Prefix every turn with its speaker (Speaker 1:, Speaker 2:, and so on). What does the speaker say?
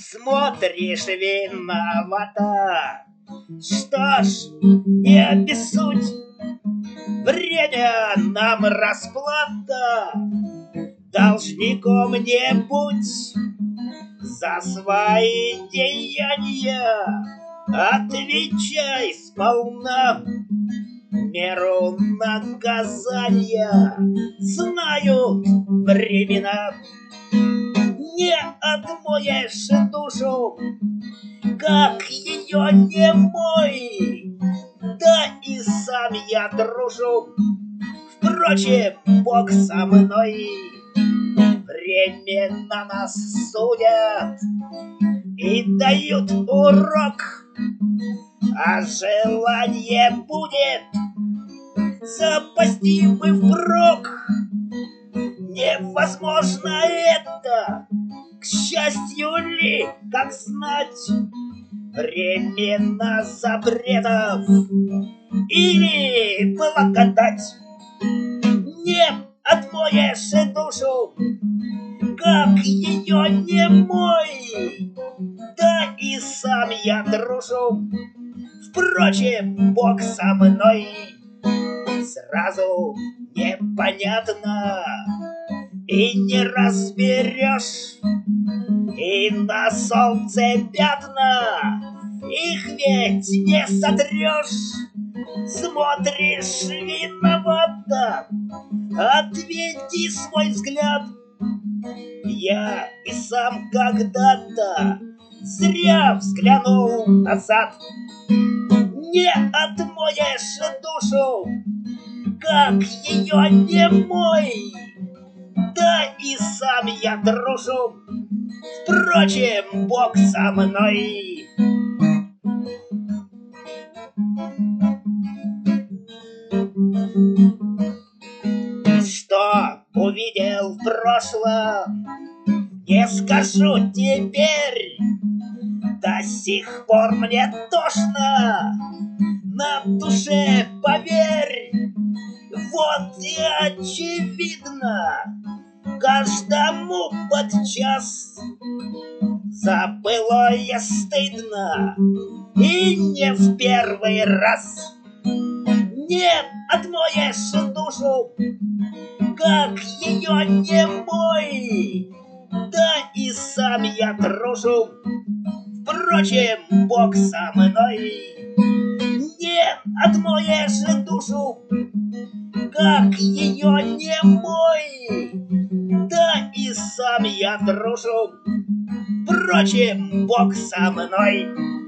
Speaker 1: Смотришь виновата. Что ж, не обессудь, время нам расплата. Должником не будь за свои деяния. Отвечай сполна меру наказания. Знают времена, не отмоешь душу, как ее не мой. Да и сам я дружу, впрочем, Бог со мной. Временно нас судят и дают урок, а желание будет запасти мы впрок. Невозможно это, к счастью ли, как знать, временно запретов или благодать. Не отмоешь душу, как ее не мой. Да и сам я дружу, впрочем, Бог со мной. Сразу непонятно и не разберешь, и на солнце пятна, их ведь не сотрешь. Смотришь виновато, отведи свой взгляд. Я и сам когда-то зря взглянул назад. Не отмоешь душу, как ее не мой. Да и сам я дружу, впрочем, Бог со мной. Что увидел в прошлом, не скажу теперь. До сих пор мне тошно на душе, поверь. Вот и очевидно каждому подчас за былое стыдно, и не в первый раз. Не отмоешь душу, как ее не мой. Да и сам я дружу, впрочем, Бог со мной. Не отмоешь душу, как ее не мой. Да и сам я дружу, впрочем, Бог со мной.